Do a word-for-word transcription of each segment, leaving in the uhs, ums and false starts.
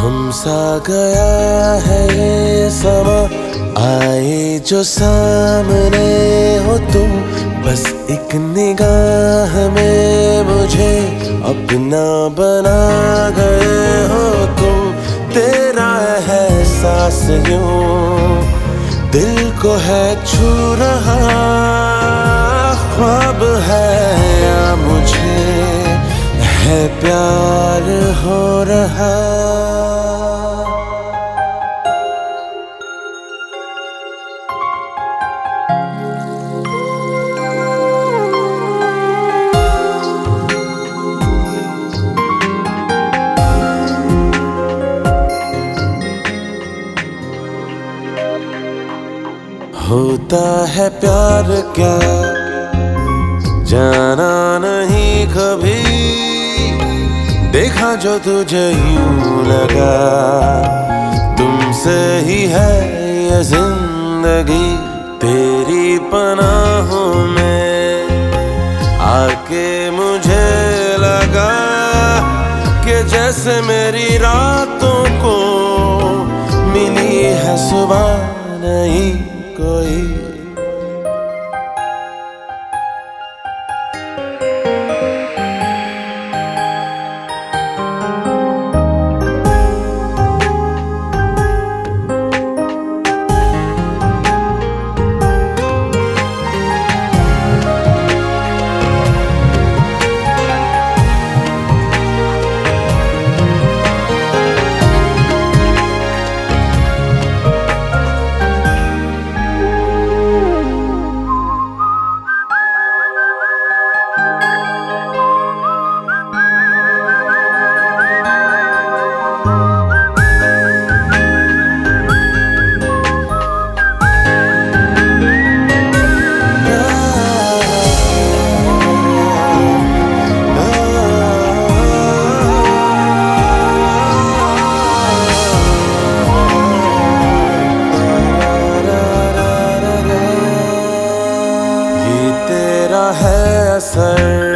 थम सा गया है ये समा, आए जो सामने हो तुम, बस एक निगाह में मुझे अपना बना गए हो तुम। तेरा एहसास यूं दिल को है छू रहा, ख्वाब है या मुझे है प्यार हो रहा। होता है प्यार क्या जाना नहीं कभी, देखा जो तुझे यूं लगा तुमसे ही है ये जिंदगी। तेरी पनाहों में आके मुझे लगा कि जैसे मेरी रातों को मिली है सुबह नहीं कोई। है असर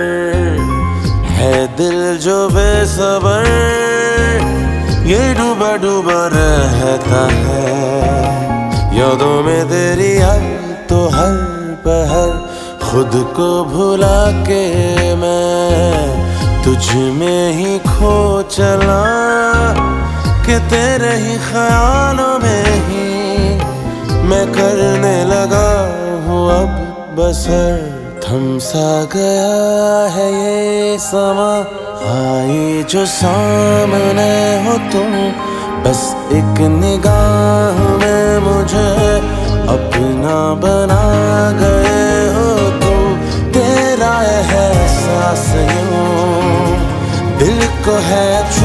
है दिल जो बेसबर, ये डूबा डूबा रहता है यादों में तेरी हर तो हर पहर। खुद को भुला के मैं तुझ में ही खो चला कि तेरे ही ख्यालों में ही मैं करने लगा हूँ अब बसर। थम सा गया है ये समा, आए जो सामने हो तुम, बस एक निगाह में मुझे अपना बना गए हो तुम। तेरा एहसास यूं दिल को है